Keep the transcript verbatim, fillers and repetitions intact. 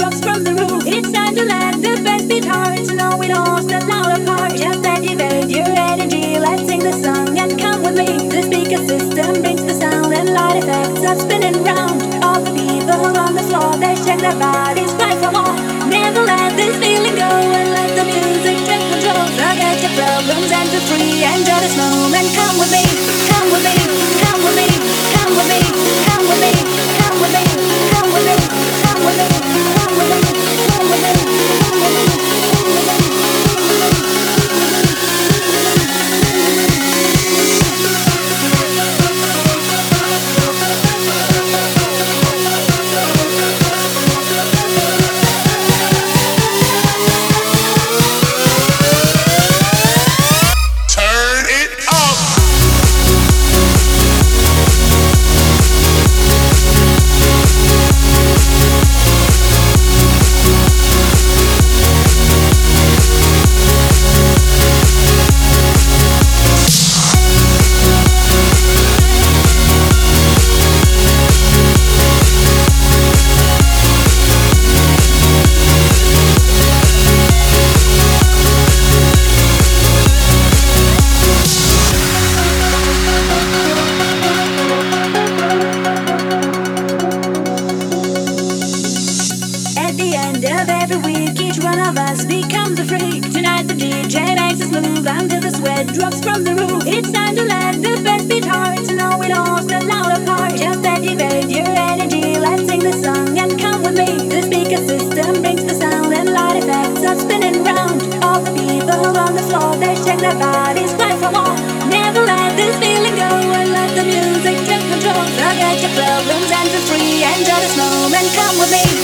drops from the roof. It's time to let the bass beat hard, to know it all, stand loud apart. Just activate your energy, let's sing the song and come with me. The speaker system brings the sound and light effects are spinning round. All the people on the floor, they shake their bodies, cry for more. Never let this feeling go and let the music take control. Forget your problems and feel free, enjoy this moment. Come with me, come with me, come with me, come with me, come with me, come with me, come with me, come with me, come with me, come with me, come with me, come with me. Of every week, each one of us becomes a freak. Tonight the D J makes us move until the sweat drops from the roof. It's time to let the bass beat hard, to know it all, stand loud apart. Just activate your energy, let's sing the song and come with me. The speaker system brings the sound and light effects are spinning round. All the people on the floor, they shake their bodies, cry for more. Never let this feeling go and let the music take control. Forget your problems and feel free, enjoy this moment, come with me.